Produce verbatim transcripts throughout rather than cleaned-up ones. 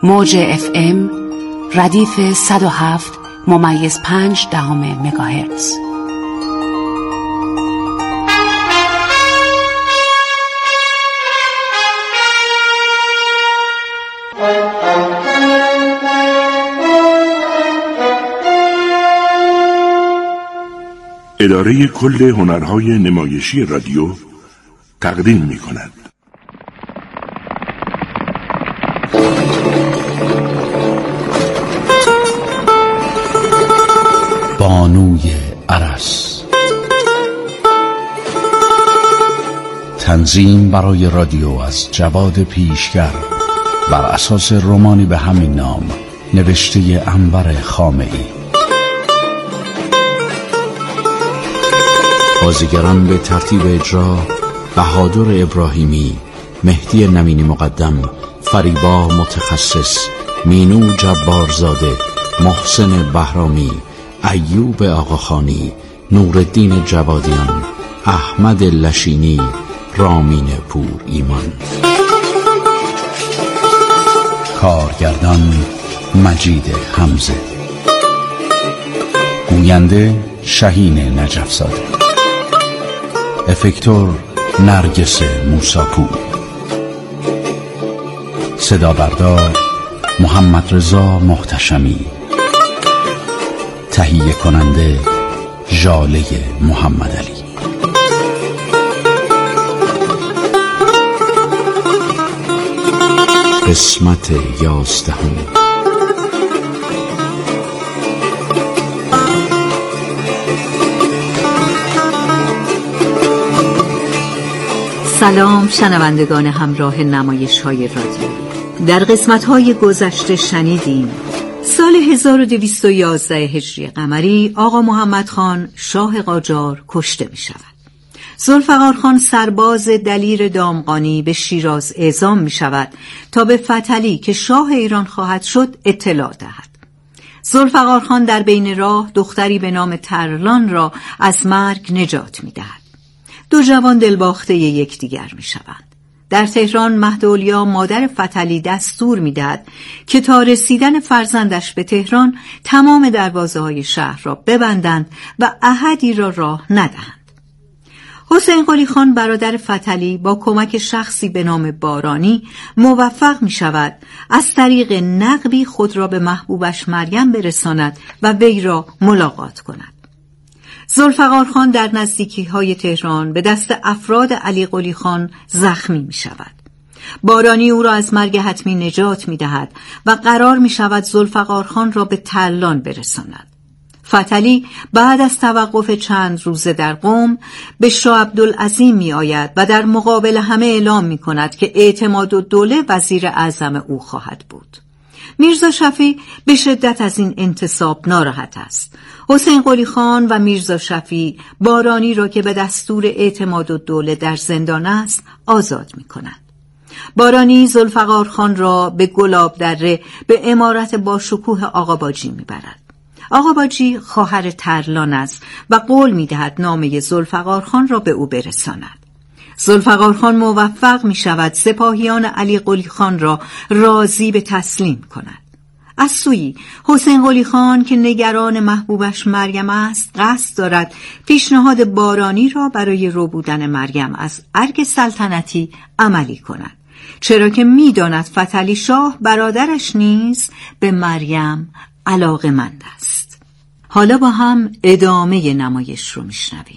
موج اف ام ردیف صد و هفت ممیز پنج دهم مگاهرتز. اداره کل هنرهای نمایشی رادیو تقدیم می کند. بانوی ارس. تنظیم برای رادیو از جواد پیشگر بر اساس رمانی به همین نام نوشته انور خامعی. بازیگران به ترتیب اجرا: بهادر ابراهیمی، مهدی نمینی مقدم، فریبا متخصص، مینو جبارزاده، محسن بهرامی، ایوب آقاخانی، نورالدین جوادیان، احمد لشینی، رامین پور ایمان. کارگردان مجید حمزه. گوینده شهین نجفزاده. افکتور نرگس موساپور. صدا بردار محمد رضا محتشمی. تهیه کننده ژاله محمد علی. قسمت یازدهم. سلام شنوندگان همراه نمایش های رادیو. در قسمت های گذشته شنیدیم سال هزار و دویست و یازده هجری قمری آقا محمد خان شاه قاجار کشته می شود. ذوالفقار خان سرباز دلیر دامغانی به شیراز اعزام می شود تا به فتحعلی که شاه ایران خواهد شد اطلاع دهد. ذوالفقار خان در بین راه دختری به نام ترلان را از مرگ نجات می دهد. دو جوان دلباخته یکدیگر می شوند. در تهران مهداولیا مادر فتحعلی دستور می دهد که تا رسیدن فرزندش به تهران تمام دروازه های شهر را ببندند و احدی را راه ندهند. حسین قلی خان برادر فتحعلی با کمک شخصی به نام بارانی موفق می شود از طریق نقبی خود را به محبوبش مریم برساند و وی را ملاقات کند. ذوالفقار خان در نزدیکی های تهران به دست افراد علی قلی خان زخمی می شود. بارانی او را از مرگ حتمی نجات می دهد و قرار می شود ذوالفقار خان را به ترلان برساند. فتحعلی بعد از توقف چند روزه در قم به شاه عبدالعظیم می آید و در مقابل همه اعلام می کند که اعتمادالدوله وزیر اعظم او خواهد بود. میرزا شفیع به شدت از این انتصاب ناراحت است. حسین قلی خان و میرزا شفیع بارانی را که به دستور اعتمادالدوله در زندان است آزاد می کند. بارانی ذوالفقار خان را به گلاب دره به عمارت با شکوه آقا باجی می برد. آقا باجی خواهر ترلان است و قول می دهد نامه ذوالفقار خان را به او برساند. ذوالفقار خان موفق می شود سپاهیان علی قلی خان را راضی به تسلیم کند. از سوی حسین قلی خان که نگران محبوبش مریم است قصد دارد پیشنهاد بارانی را برای ربودن مریم از ارگ سلطنتی عملی کند، چرا که می داند فتحعلی شاه برادرش نیز به مریم علاقه‌مند است. حالا با هم ادامه نمایش رو می شنویم.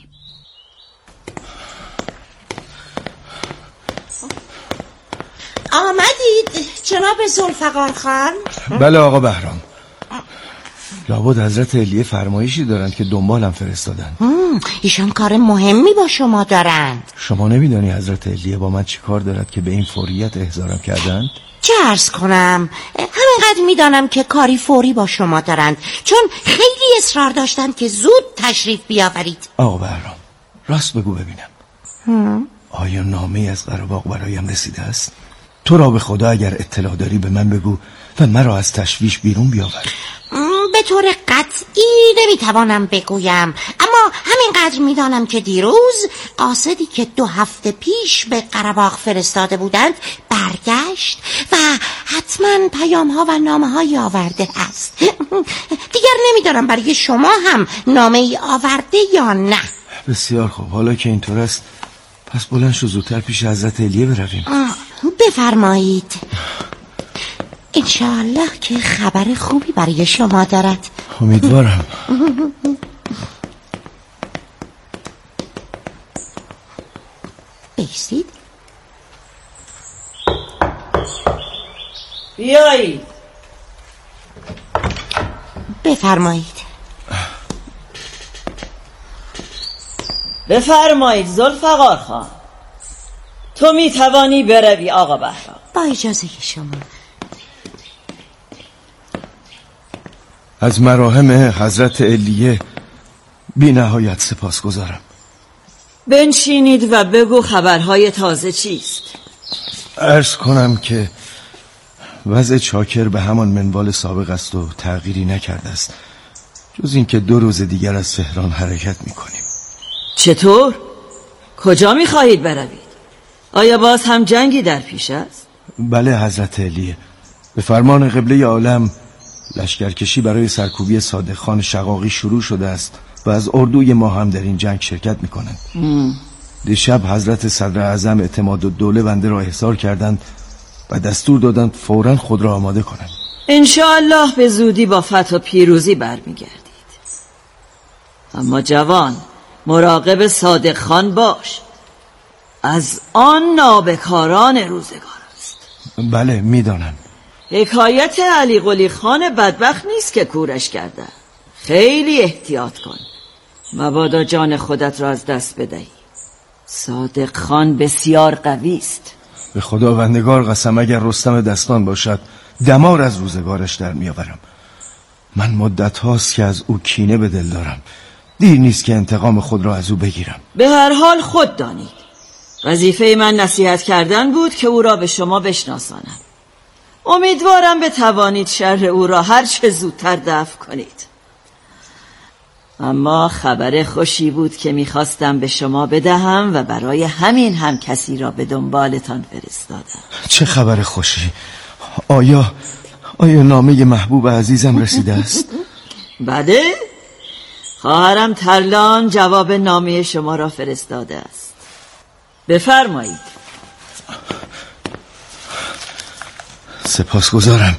آمدید جناب ذوالفقار خان؟ بله آقا بهرام. لابد حضرت علیه فرمایشی دارند که دنبالم فرستادن. ایشان کار مهمی با شما دارند. شما نمیدانی حضرت علیه با من چی کار دارد که به این فوریت احضارم کردند؟ چه عرض کنم؟ همینقدر میدانم که کاری فوری با شما دارند، چون خیلی اصرار داشتند که زود تشریف بیاورید. آقا بهرام راست بگو ببینم، هم؟ آیا نامه‌ای از قره‌باغ برایم رسیده است؟ تو را به خدا اگر اطلاع داری به من بگو و مرا از تشویش بیرون بیاور. به به طور قطعی نمیتوانم بگویم، اما همینقدر میدانم که دیروز قاصدی که دو هفته پیش به قره‌باغ فرستاده بودند برگشت و حتما پیام ها و نامه های آورده است. دیگر نمیدانم برای شما هم نامه ای آورده یا نه. بسیار خوب، حالا که اینطور است پس بلند شو زودتر پیش حضرت علیه برویم. بفرمایید. انشاءالله که خبر خوبی برای شما دارد. امیدوارم. بایستید. بیایید. بفرمایید. بفرمایید ذوالفقار خان. تو می توانی بروی آقا بهرام. با اجازه شما. از مراهم حضرت علیه بی نهایت سپاس گذارم. بنشینید و بگو خبرهای تازه چیست؟ عرض کنم که وضع چاکر به همان منوال سابق است و تغییری نکرده است، جز اینکه دو روز دیگر از تهران حرکت میکنیم. چطور؟ کجا میخواهید بروید؟ آیا باز هم جنگی در پیش است؟ بله حضرت علیه، به فرمان قبله عالم لشکرکشی برای سرکوبی صادق خان شقاقی شروع شده است و از اردوی ما هم در این جنگ شرکت میکنند. دیشب حضرت صدر اعظم اعتماد الدوله بنده را احضار کردند و دستور دادند فوراً خود را آماده کنند. انشاءالله به زودی با فتح و پیروزی برمیگردید. اما جوان، مراقب صادق خان باش، از آن نابکاران روزگار است. بله میدانم. حکایت علی قلی خان بدبخت نیست که کورش کرده. خیلی احتیاط کن، مبادا جان خودت را از دست بدهی. صادق خان بسیار قوی است. به خداوندگار قسم اگر رستم دستان باشد دمار از روزگارش در میآورم. من مدت هاست که از او کینه به دل دارم. دیر نیست که انتقام خود را از او بگیرم. به هر حال خود دانید وظیفه من نصیحت کردن بود که او را به شما بشناسانم. امیدوارم بتوانید شر او را هر چه زودتر دفع کنید. اما خبر خوشی بود که میخواستم به شما بدهم و برای همین هم کسی را به دنبالتان فرستادم. چه خبر خوشی؟ آیا آیا نامه محبوب عزیزم رسیده است؟ بله، خواهرم ترلان جواب نامه شما را فرستاده است. بفرمایید. سپاسگزارم.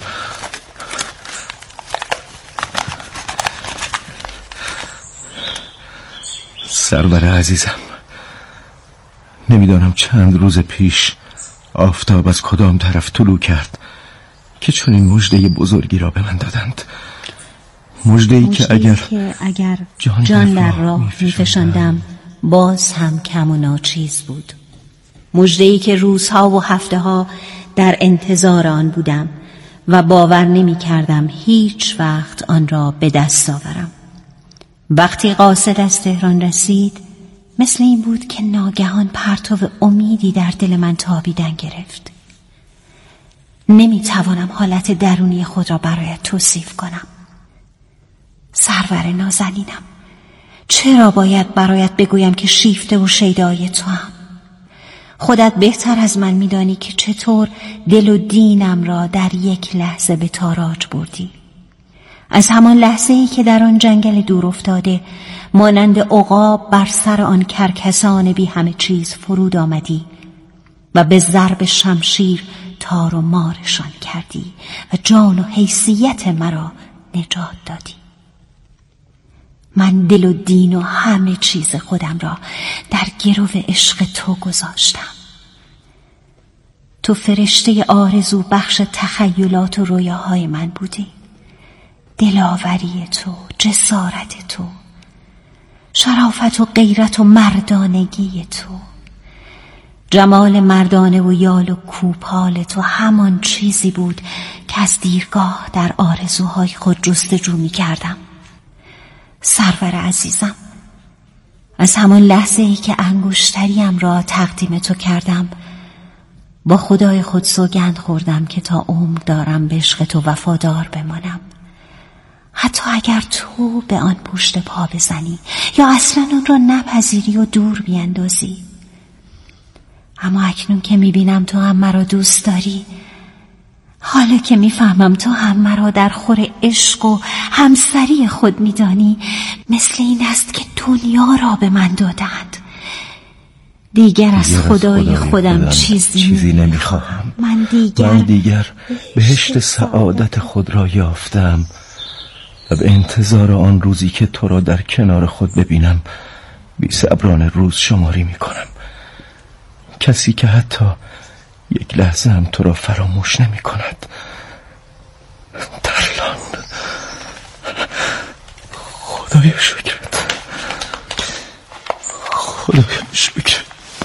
سرور عزیزم، نمیدانم چند روز پیش آفتاب از کدام طرف طلوع کرد که چون این مژده بزرگی را به من دادند. مژده‌ای که اگر, که اگر جان, جان در راه می‌فشاندم باز هم کم و ناچیز بود. مژده‌ای که روزها و هفته‌ها در انتظار آن بودم و باور نمی‌کردم هیچ وقت آن را به دست آورم. وقتی قاصد از تهران رسید مثل این بود که ناگهان پرتو امیدی در دل من تابیدن گرفت. نمی‌توانم حالت درونی خود را برایت توصیف کنم. سرور نازنینم، چرا باید برایت بگویم که شیفته و شیدای تو هم؟ خودت بهتر از من میدانی که چطور دل و دینم را در یک لحظه به تاراج بردی. از همان لحظه‌ای که در آن جنگل دور افتاده مانند عقاب بر سر آن کرکسان بی همه چیز فرود آمدی و به ضرب شمشیر تار و مارشان کردی و جان و حیثیت مرا نجات دادی. من دل و دین و همه چیز خودم را در گرو عشق تو گذاشتم. تو فرشته آرزو بخش تخیلات و رویاهای من بودی. دلاوری تو، جسارت تو، شرافت و غیرت و مردانگی تو، جمال مردانه و یال و کوپال تو همان چیزی بود که از دیرگاه در آرزوهای خود جستجو می کردم. سرور عزیزم، از همان لحظه ای که انگشتریم را تقدیم تو کردم با خدای خود سوگند خوردم که تا عمر دارم به عشق تو وفادار بمانم. حتی اگر تو به آن پشت پا بزنی یا اصلا اون را نپذیری و دور بیندازی. اما اکنون که میبینم تو هم مرا دوست داری، حالا که میفهمم تو هم مرا در خور عشق و همسری خود میدانی، مثل این است که دنیا را به من دادند. دیگر از خدای خودم چیزی, چیزی نمیخواهم. من دیگر من دیگر بهشت سعادت خود را یافتم و به انتظار آن روزی که تو را در کنار خود ببینم بی صبرانه روز شماری میکنم. کسی که حتی یک لحظه هم تو را فراموش نمی کند. ترلان، خدایا شکرت، خدایا شکرت،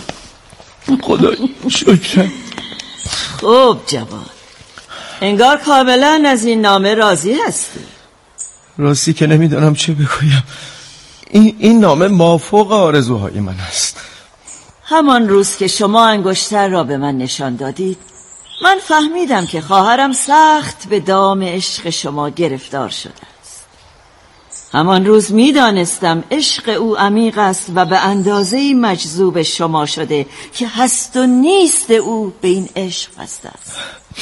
خدایا شکرت. خوب جوان، انگار کاملا از این نامه راضی هستی. راستی که نمیدانم چه بگویم. این, این نامه مافوق آرزوهای من است. همان روز که شما انگشتر را به من نشان دادید، من فهمیدم که خواهرم سخت به دام عشق شما گرفتار شده است. همان روز میدانستم عشق او عمیق است و به اندازه‌ای مجذوب شما شده که هست و نیست او به این عشق بسته است.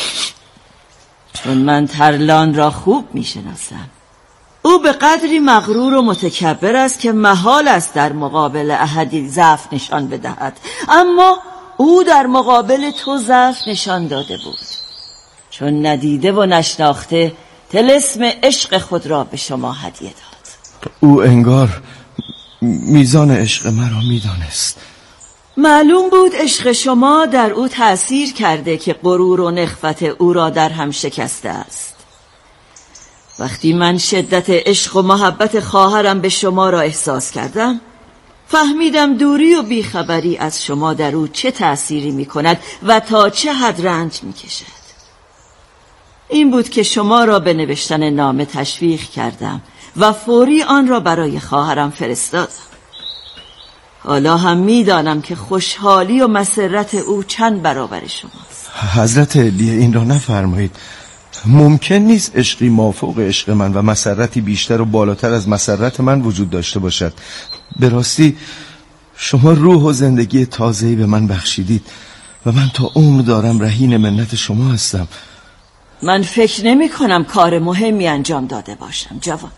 چون من ترلان را خوب میشناسم، او به قدری مغرور و متکبر است که محال است در مقابل احدی ضعف نشان بدهد، اما او در مقابل تو ضعف نشان داده بود، چون ندیده و نشناخته طلسم عشق خود را به شما هدیه داد. او انگار میزان عشق مرا میدانست. معلوم بود عشق شما در او تأثیر کرده که غرور و نخوت او را در هم شکسته است. وقتی من شدت عشق و محبت خواهرم به شما را احساس کردم، فهمیدم دوری و بیخبری از شما در او چه تأثیری می کند و تا چه حد رنج می کشد. این بود که شما را به نوشتن نامه تشویق کردم و فوری آن را برای خواهرم فرستادم. حالا هم می دانم که خوشحالی و مسرت او چند برابر شماست. حضرت علی این را نفرمایید. ممکن نیست عشقی مافوق عشق من و مسرتی بیشتر و بالاتر از مسرت من وجود داشته باشد. به راستی شما روح و زندگی تازه‌ای به من بخشیدید و من تا عمر دارم رهین منت شما هستم. من فکر نمی کنم کار مهمی انجام داده باشم جوان.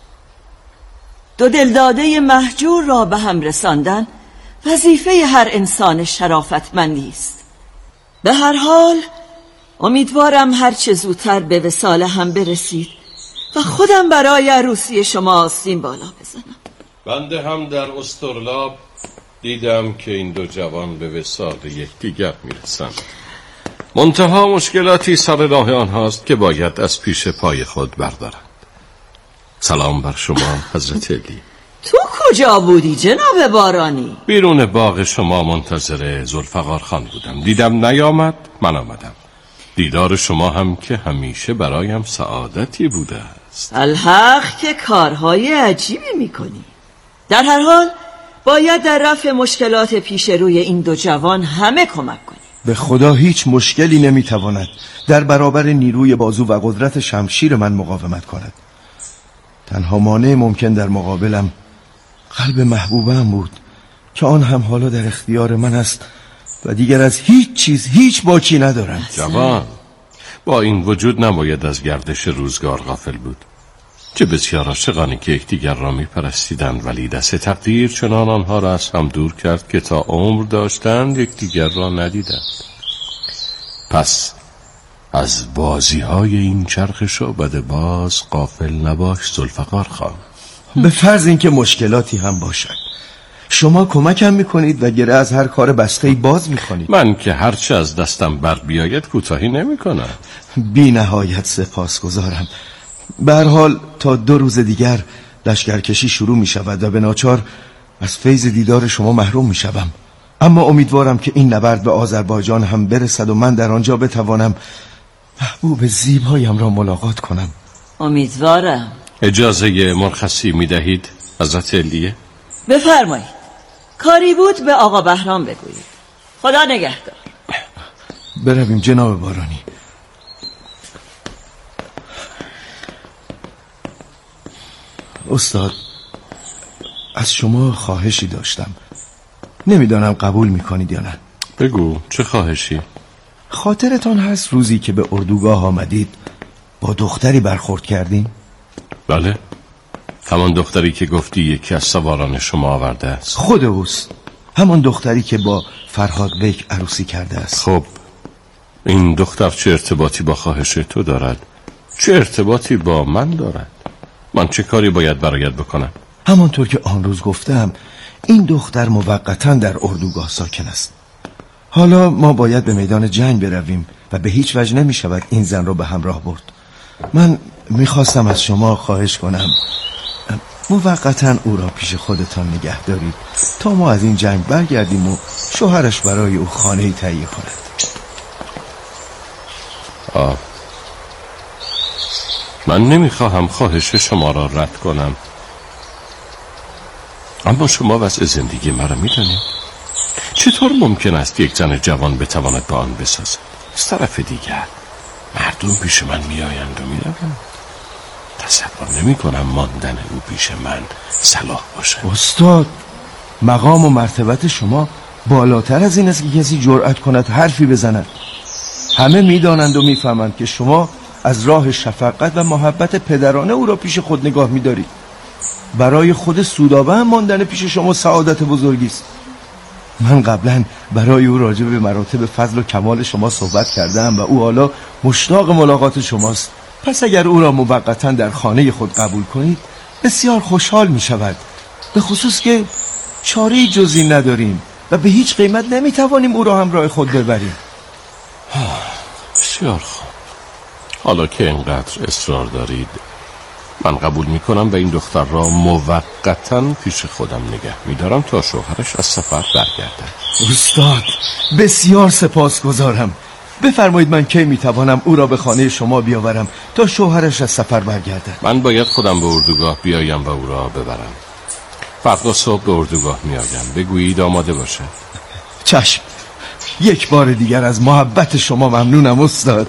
دو دلداده مهجور را به هم رساندن وظیفه هر انسان شرافتمندی است. به هر حال امیدوارم هر چه زودتر به وصال هم برسید و خودم برای عروسی شما آستین بالا بزنم. بنده هم در استرلاب دیدم که این دو جوان به وصال یکدیگر میرسند. منتها مشکلاتی سر راه آنهاست که باید از پیش پای خود بردارند. سلام بر شما حضرت علی. تو کجا بودی جناب بارانی؟ بیرون باغ شما منتظر ذوالفقار خان بودم. دیدم نیامد، من آمدم. دیدار شما هم که همیشه برایم سعادتی بوده است. الحق که کارهای عجیبی میکنی. در هر حال باید در رفع مشکلات پیش روی این دو جوان همه کمک کنی. به خدا هیچ مشکلی نمیتواند در برابر نیروی بازو و قدرت شمشیر من مقاومت کند. تنها مانع ممکن در مقابلم قلب محبوبم بود که آن هم حالا در اختیار من است و دیگر از هیچ چیز هیچ باکی ندارم. جوان، با این وجود نباید از گردش روزگار غافل بود. چه بسیار عاشقانی که یکدیگر را میپرستیدند، ولی دست تقدیر چنان آنها را از هم دور کرد که تا عمر داشتند یکدیگر را ندیدند. پس از بازی های این چرخ شعبده باز غافل نباش ذوالفقار خان. به فرض اینکه مشکلاتی هم باشد، شما کمکم میکنید و گره از هر کار بسته‌ای باز میکنید. من که هرچه از دستم بر بیاید کوتاهی نمیکنم. بی نهایت سپاسگزارم. به هر حال تا دو روز دیگر لشکرکشی شروع میشود و به ناچار از فیض دیدار شما محروم میشوم. اما امیدوارم که این نبرد به آذربایجان هم برسد و من در آنجا بتوانم محبوب زیبایم را ملاقات کنم. امیدوارم. اجازه مرخصی میدهید حضرت علیه؟ بفرمایید. کاری بود به آقا بهرام بگویید. خدا نگهدار. برویم جناب بارانی. استاد، از شما خواهشی داشتم، نمیدانم قبول میکنید یا نه. بگو چه خواهشی؟ خاطرتان هست روزی که به اردوگاه آمدید با دختری برخورد کردیم؟ بله، همان دختری که گفتی یکی از سواران شما آورده است. خود اوست، همان دختری که با فرهاد بیک عروسی کرده است. خب این دختر چه ارتباطی با خواهش تو دارد؟ چه ارتباطی با من دارد؟ من چه کاری باید برایت بکنم؟ همانطور که آن روز گفتم، این دختر موقتا در اردوگاه ساکن است. حالا ما باید به میدان جنگ برویم و به هیچ وجه نمی شود این زن را به همراه برد. من میخواستم از شما خواهش کنم موقتا او را پیش خودتان نگه دارید تا ما از این جنگ برگردیم و شوهرش برای او خانه‌ای تهیه کند. آه. من نمیخواهم خواهش شما را رد کنم، اما شما وضع زندگی مرا میدانید. چطور ممکن است یک زن جوان بتواند با آن بسازد؟ از طرف دیگر مردم پیش من میآیند و میروند. تصور نمی کنم ماندن او پیش من صلاح باشه. استاد، مقام و مرتبت شما بالاتر از این است که کسی جرأت کند حرفی بزند. همه میدانند و میفهمند که شما از راه شفقت و محبت پدرانه او را پیش خود نگاه می‌دارید. برای خود سودابه هم ماندن پیش شما سعادت بزرگی است. من قبلا برای او راجع به مراتب فضل و کمال شما صحبت کردم و او حالا مشتاق ملاقات شماست. پس اگر او را موقتا در خانه خود قبول کنید بسیار خوشحال می شود، به خصوص که چاره‌ای جز این نداریم و به هیچ قیمت نمی توانیم او را همراه خود ببریم. بسیار خوب، حالا که اینقدر اصرار دارید من قبول می کنم و این دختر را موقتا پیش خودم نگه می دارم تا شوهرش از سفر برگردد. استاد، بسیار سپاسگزارم. بفرمایید من کی می توانم او را به خانه شما بیاورم تا شوهرش از سفر برگردد؟ من باید خودم به اردوگاه بیایم و او را ببرم. فردا صبح به اردوگاه می آیم، بگویید آماده باشه. چشم، یک بار دیگر از محبت شما ممنونم استاد.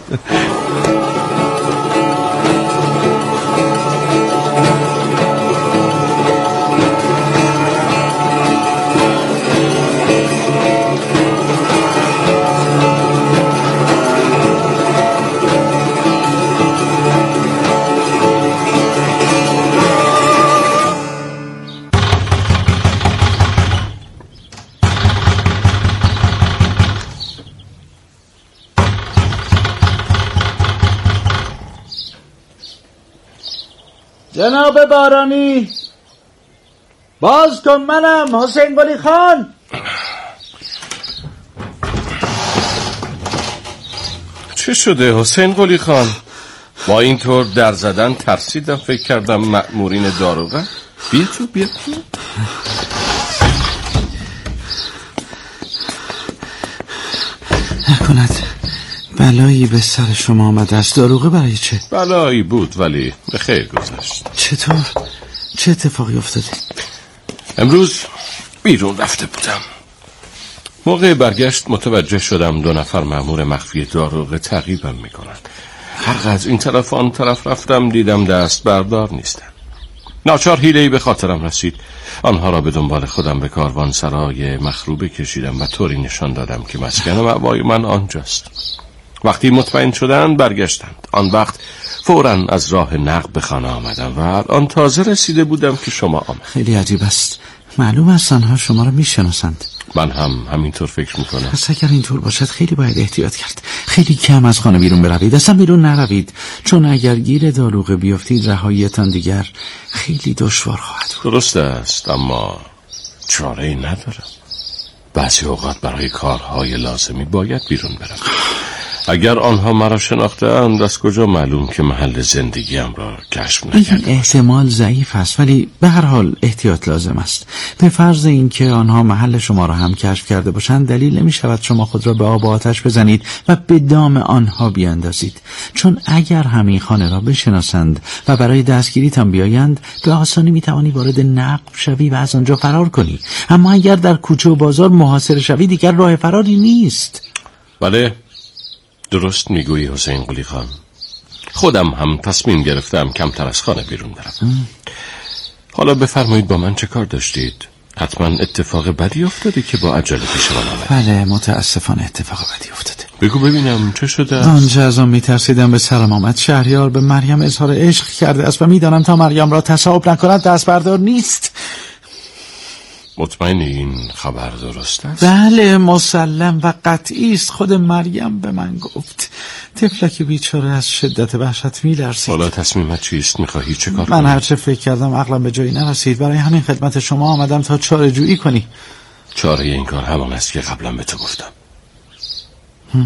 جناب بارانی، باز کن، منم حسین قلی خان. چه شده حسین قلی خان؟ با اینطور در زدن ترسیدم، فکر کردم مأمورین داروغه. بیا تو بیا تو. نکند بلایی به سر شما آمده است. داروغه برای چه؟ بلایی بود ولی به خیر گذشت. چطور؟ چه اتفاقی افتاده؟ امروز بیرون رفته بودم، موقع برگشت متوجه شدم دو نفر مأمور مخفی داروغه تعقیبم میکنن. هر از این طرف آن طرف رفتم دیدم دست بردار نیستن. ناچار حیله‌ای به خاطرم رسید، آنها را به دنبال خودم به کاروان سرای مخروبه کشیدم و طوری نشان دادم که مسکن مأوای من آنجاست. وقتی مطمئن شدند برگشتند. آن وقت فوراً از راه نقب به خانه آمدم و الان تازه رسیده بودم که شما آمد. خیلی عجیب است، معلوم است آنها شما را میشناسند. من هم همینطور فکر میکنم. پس اگر اینطور باشد خیلی باید احتیاط کرد. خیلی کم از خانه بیرون بروید، اصلا بیرون نروید، چون اگر گیر داروغه بیافتید رهاییتان دیگر خیلی دشوار خواهد بود. درست است، اما چاره‌ای ندارم. بعضی اوقات برای کارهای لازمی باید بیرون برم. اگر آنها مرا شناخته‌اند از کجا معلوم که محل زندگیم را کشف نکردم؟ این احتمال ضعیف است، ولی به هر حال احتیاط لازم است. به فرض اینکه آنها محل شما را هم کشف کرده باشند دلیل نمی شود شما خود را به آب و آتش بزنید و به دام آنها بیاندازید، چون اگر همین خانه را بشناسند و برای دستگیریتان بیایند به آسانی می توانی وارد نقب شوی و از آنجا فرار کنی. اما اگر در کوچه و بازار محاصره شوی دیگر راه فراری نیست. بله، درست میگویی حسین قلی خان. خودم هم تصمیم گرفتم کمتر از خانه بیرون برم. حالا بفرمایید با من چه کار داشتید؟ حتما اتفاق بدی افتاده که با عجله پیش من آمد. بله متاسفانه اتفاق بدی افتاده. بگو ببینم چه شده؟ آنچه از آن میترسیدم به سرم آمد. شهریار به مریم اظهار عشق کرده است و میدانم تا مریم را تصاحب نکند دست بردار نیست. مطمئنی این خبر درست است؟ بله مسلم و قطعی است. خود مریم به من گفت. طفلک بیچاره از شدت وحشت میلرزید. حالا تصمیمت چیست؟ میخواهی چه کار من کنی؟ هرچه فکر کردم عقلم به جایی نرسید. برای همین خدمت شما آمدم تا چاره جویی کنی. چاره این کار همان است که قبلا به تو گفتم. هم.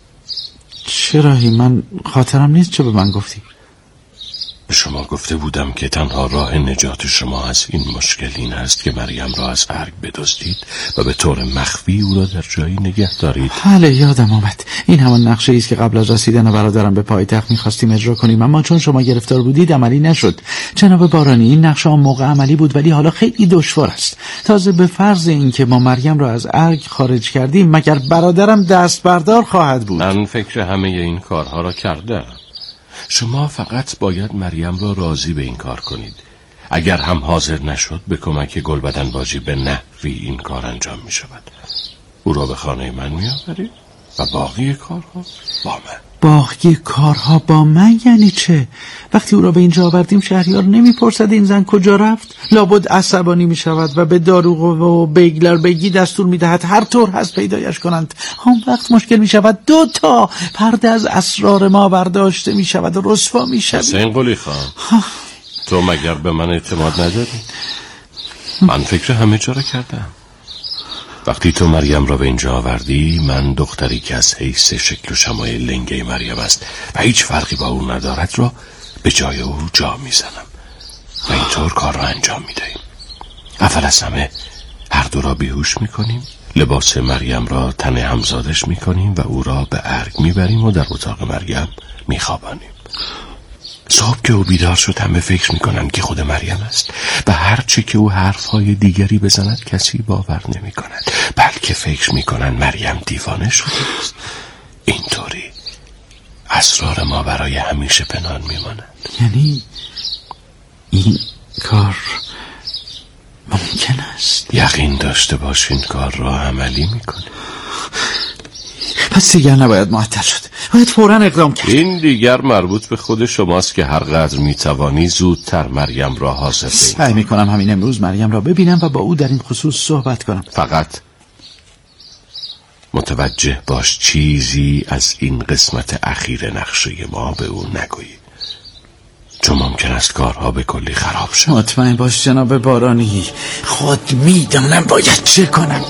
چرایی؟ من خاطرم نیست چه به من گفتی. به شما گفته بودم که تنها راه نجات شما از این مشکل این است که مریم را از ارگ بدزدید و به طور مخفی او را در جایی نگه دارید. بله یادم آمد. این همان نقشه ای است که قبل از رسیدن برادرم به پایتخت می‌خواستیم اجرا کنیم، اما چون شما گرفتار بودید عملی نشد. جناب بارانی این نقشه آن موقع عملی بود ولی حالا خیلی دشوار است. تازه به فرض اینکه ما مریم را از ارگ خارج کردیم مگر برادرم دست بردار خواهد بود؟ من فکر همه این کارها را کردم. شما فقط باید مریم را راضی به این کار کنید. اگر هم حاضر نشد به کمک گلبدن باجی به نحوی این کار انجام می شود. او را به خانه من می آورید و باقی کارها با من. باقی کارها با من یعنی چه؟ وقتی او را به اینجا آوردیم شهریار نمیپرسد این زن کجا رفت؟ لابد عصبانی می شود و به داروغ و بیگلر بگی دستور می دهد هر طور هست پیدایش کنند. هم وقت مشکل می شود دو تا پرده از اسرار ما برداشته می شود و رسوا می شود. حسین قلی خان تو مگر به من اعتماد نداری؟ من فکر همه جا را کردم. وقتی تو مریم را به اینجا آوردی من دختری که از حیث شکل و شمایل لنگه مریم است و هیچ فرقی با او ندارد را به جای او جا میزنم و اینطور کار را انجام میدهیم. اول از همه هر دو را بیهوش میکنیم، لباس مریم را تن همزادش میکنیم و او را به ارگ میبریم و در اتاق مریم میخوابانیم. صبح که او بیدار شد همه فکر میکنند که خود مریم است و هرچی که او حرفهای دیگری بزند کسی باور نمی کند، بلکه فکر میکنند مریم دیوانه شده است. اینطوری اسرار ما برای همیشه پنهان میماند. یعنی این کار ممکن است؟ یقین داشته باش این کار را عملی میکنه. پس دیگر نباید معطل شد، باید فوراً اقدام کرد. این دیگر مربوط به خود شماست که هر قدر میتوانی زودتر مریم را حاضر بگیری. سعی میکنم همین امروز مریم را ببینم و با او در این خصوص صحبت کنم. فقط متوجه باش چیزی از این قسمت اخیر نقشه ما به او نگویی، چون ممکن است کارها به کلی خراب شد. مطمئن باش جناب بارانی، خود میدانم باید چه کنم.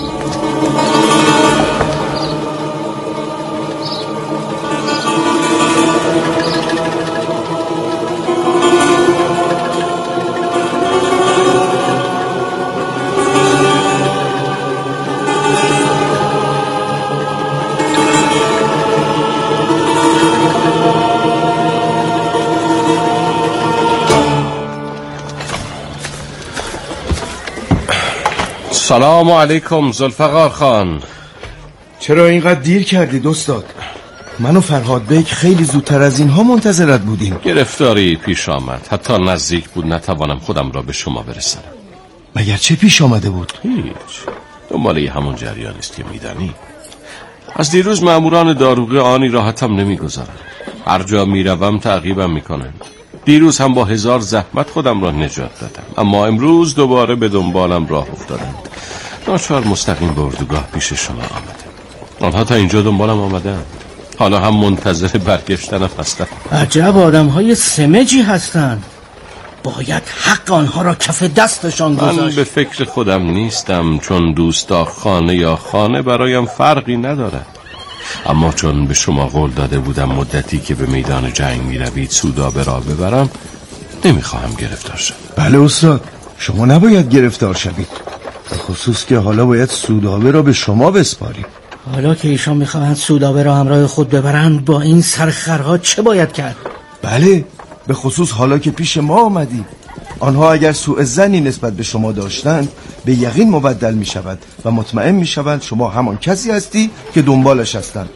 سلام علیکم ذوالفقار خان. چرا اینقدر دیر کردید استاد؟ من و فرهاد بیگ خیلی زودتر از اینها منتظرت بودیم. گرفتاری پیش آمد، حتی نزدیک بود نتوانم خودم را به شما برسانم. مگر چه پیش آمده بود؟ هیچ، دنباله همون جریان است که میدانی. از دیروز ماموران داروغه آنی راحتم نمیگذارند. هر جا میروم تعقیبم میکنند. دیروز هم با هزار زحمت خودم را نجات دادم، اما امروز دوباره به دنبالم راه افتادند. ناچار مستقیم به اردوگاه پیش شما آمدم. آنها تا اینجا دنبالم آمدند، حالا هم منتظر برگشتنم هستند. عجب آدم های سمجی هستند. باید حق آنها را کف دستشان گذاشت. من به فکر خودم نیستم، چون دوستا خانه یا خانه برایم فرقی ندارد. اما چون به شما قول داده بودم مدتی که به میدان جنگ می روید سودابه را ببرم، نمیخواهم گرفتار شد. بله استاد، شما نباید گرفتار شوید، به خصوص که حالا باید سودابه را به شما بسپاریم. حالا که ایشان میخواهند سودابه را همراه خود ببرند با این سرخرها چه باید کرد؟ بله، به خصوص حالا که پیش ما آمدید. آنها اگر سوء ظنی نسبت به شما داشتند به یقین مبدل می شود و مطمئن می شوند شما همان کسی هستی که دنبالش هستند.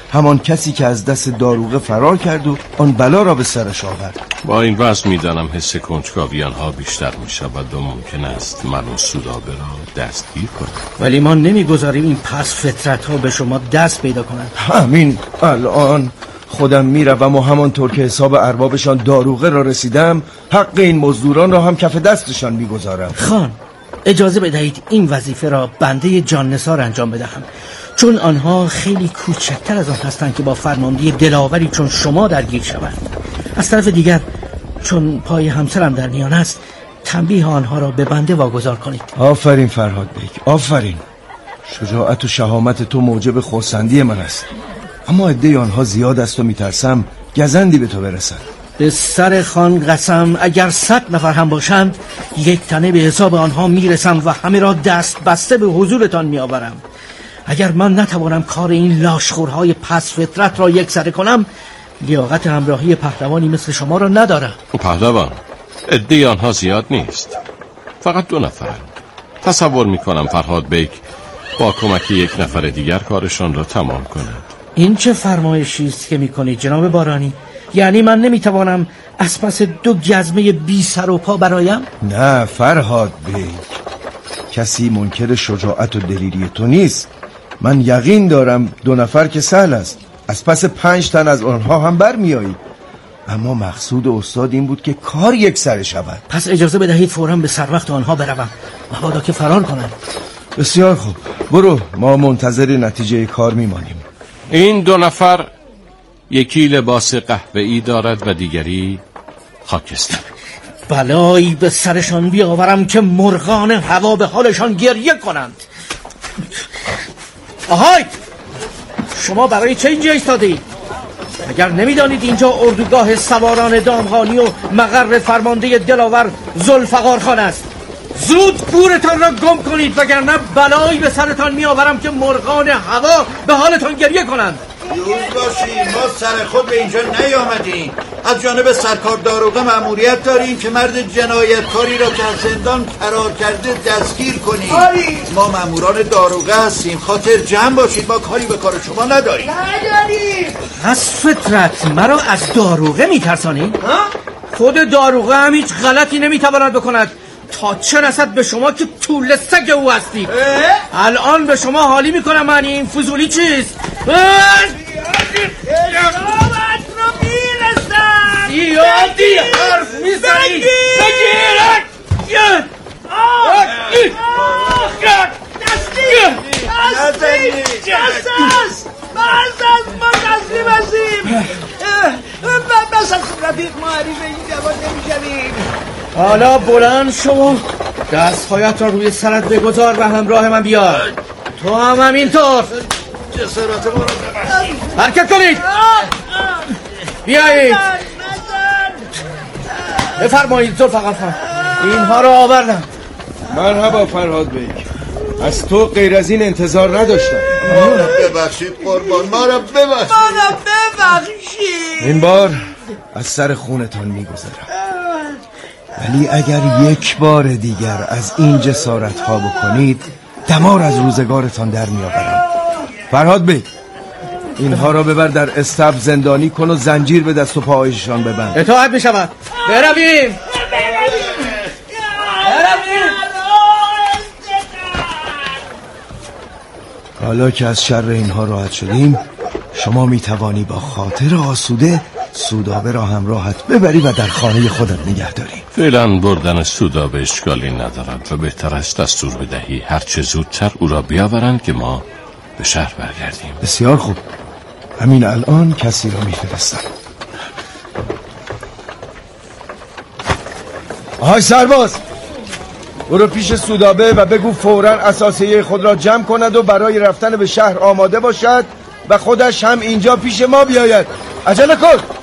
همان کسی که از دست داروغه فرار کرد و آن بلا را به سرش آورد. با این وضع میدانم حس کنجکاوی آنها بیشتر می شود و ممکن است من و سودابه را دستگیر کنم. ولی ما نمیگذاریم این پس فطرت ها به شما دست پیدا کنند. همین الان خودم میروم و همانطور که حساب اربابشان داروغه را رسیدم حق این مزدوران را هم کف دستشان میگذارم. خان اجازه بدهید این وظیفه را بنده جان نثار انجام بدهم، چون آنها خیلی کوچکتر از آن هستند که با فرماندهی دلاوری چون شما درگیر شوند. از طرف دیگر چون پای همسرم در میان است تنبیه آنها را به بنده واگذار کنید. آفرین فرهاد بیگ، آفرین. شجاعت و شهامت تو موجب خرسندی من است، اما عده آنها زیاد است و میترسم گزندی به تو برسند. به سر خان قسم اگر صد نفر هم باشند یک تنه به حساب آنها میرسم و همه را دست بسته به حضورتان میآورم. اگر من نتوانم کار این لاشخورهای پس فطرت را یک سره کنم لیاقت همراهی پهلوانی مثل شما را ندارم. پهلوان عده آنها زیاد نیست، فقط دو نفرند. تصور میکنم فرهاد بیگ با کمک یک نفر دیگر کارشان را تمام کند. این چه فرمایشی است که میکنید جناب بارانی؟ یعنی من نمیتوانم از پس دو گزمه بی سر و پا برایم؟ نه فرهاد بیگ، کسی منکر شجاعت و دلیری تو نیست. من یقین دارم دو نفر که سهل است، از پس پنج تن از آنها هم برمیایی. اما مقصود استاد این بود که کار یک سره شود. پس اجازه بدهید فوراً به سر وقت آنها بروم، مبادا که فرار کنند. بسیار خوب، برو، ما منتظر نتیجه کار میمانیم. این دو نفر یکی لباس قهوه‌ای دارد و دیگری خاکستر. بلایی به سرشان بیاورم که مرغان هوا به حالشان گریه کنند. آهای، شما برای چه اینجا ایستادید؟ اگر نمیدانید اینجا اردوگاه سواران دامغانی و مقر فرمانده دلاور ذوالفقار خان است، زود گورتان را گم کنید وگرنه بلایی به سرتان میآورم که مرغان هوا به حالتان گریه کنند. یوز باشید، ما سر خود به اینجا نیامدیم. از جانب سرکار داروغه مأموریت داریم که مرد جنایتکاری را که از زندان فرار کرده دستگیر کنیم. ما مأموران داروغه هستیم، خاطر جمع باشید، ما کاری به کار شما نداریم. نداریم. از فطرت مرا از داروغه میترسانی؟ خود داروغه هم هیچ غلطی نمیتواند بکند تا چه رسد به شما که طول سگ او هستی. الان به شما حالی میکنم. من این فضولی چیست؟ زیادی حرف میزنی. بگیرد بس از ما تسلیم هستیم. بس از رفیق ما حریف این جوان نمیشویم. حالا بلند شو، دستهایت را روی سرت بگذار و همراه من بیار. تو هم همینطور. جسارت ما را ببخشید. حرکت کنید. بیایید. بفرمایید ذوالفقار خان، اینها را آوردم. مرحبا فرهاد بیگ، از تو غیر از این انتظار نداشتم. ما را ببخشید قربان، ما را ببخشید. ما را ببخشید. این بار از سر خونتان میگذارم، ولی اگر یک بار دیگر از این جسارت ها بکنید دمار از روزگارتان در میآورم. فرهاد بیگ، اینها را ببر در استبل زندانی کن و زنجیر به دست و پاهایشان ببند. اطاعت می شود. برویم. حالا که از شر اینها راحت شدیم، شما می توانی با خاطر آسوده سودابه را همراهت ببری و در خانه خودت نگه داری. فعلا بردن سودابه اشکالی ندارد و بهتر است دستور بدهی هرچه زودتر او را بیاورند که ما به شهر برگردیم. بسیار خوب، همین الان کسی را میفرستم. آهای سرباز، برو پیش سودابه و بگو فوراً اساسیه خود را جمع کند و برای رفتن به شهر آماده باشد و خودش هم اینجا پیش ما بیاید. عجله کن.